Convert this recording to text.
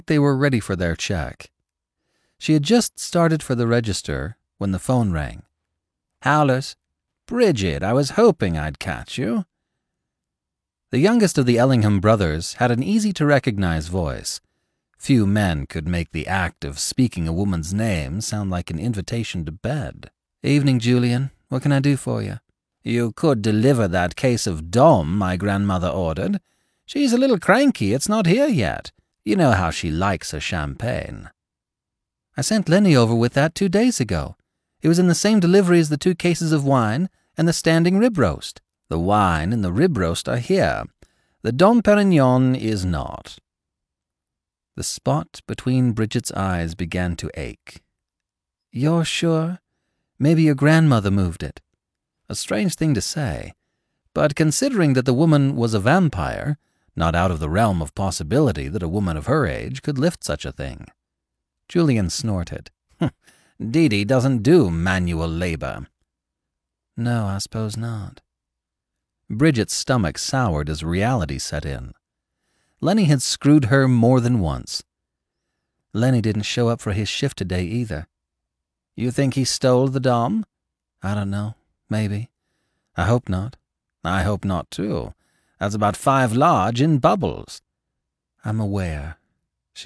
They were ready for their check. She had just started for the register when the phone rang. Howlers. Bridget, I was hoping I'd catch you. The youngest of the Ellingham brothers had an easy-to-recognize voice. Few men could make the act of speaking a woman's name sound like an invitation to bed. Evening, Julian. What can I do for you? You could deliver that case of Dom my grandmother ordered. She's a little cranky. It's not here yet. You know how she likes her champagne. I sent Lenny over with that 2 days ago. It was in the same delivery as the 2 cases of wine and the standing rib roast. The wine and the rib roast are here. The Dom Perignon is not. The spot between Bridget's eyes began to ache. You're sure? Maybe your grandmother moved it. A strange thing to say, but considering that the woman was a vampire, not out of the realm of possibility that a woman of her age could lift such a thing. Julian snorted. Dee Dee doesn't do manual labor. No, I suppose not. Bridget's stomach soured as reality set in. Lenny had screwed her more than once. Lenny didn't show up for his shift today either. You think he stole the Dom? I don't know. Maybe. I hope not. I hope not, too. That's about 5 large in bubbles. I'm aware.